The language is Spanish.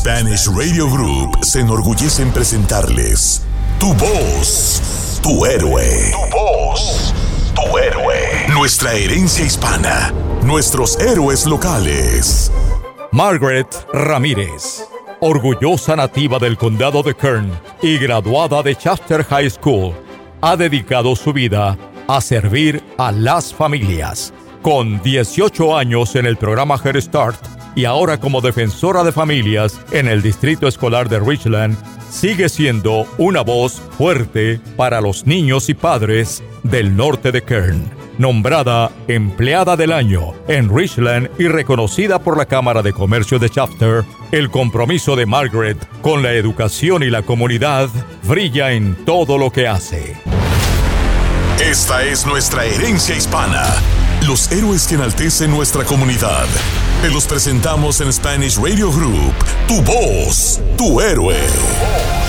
Spanish Radio Group se enorgullece en presentarles Tu Voz, Tu Héroe. Tu Voz, Tu Héroe. Nuestra herencia hispana, nuestros héroes locales. Margaret Ramírez, orgullosa nativa del condado de Kern y graduada de Shafter High School, ha dedicado su vida a servir a las familias. Con 18 años en el programa Head Start y ahora como defensora de familias en el Distrito Escolar de Richland, sigue siendo una voz fuerte para los niños y padres del norte de Kern. Nombrada Empleada del Año en Richland y reconocida por la Cámara de Comercio de Shafter, el compromiso de Margaret con la educación y la comunidad brilla en todo lo que hace. Esta es nuestra herencia hispana. Los héroes que enaltecen nuestra comunidad. Te los presentamos en Spanish Radio Group. Tu Voz, Tu Héroe.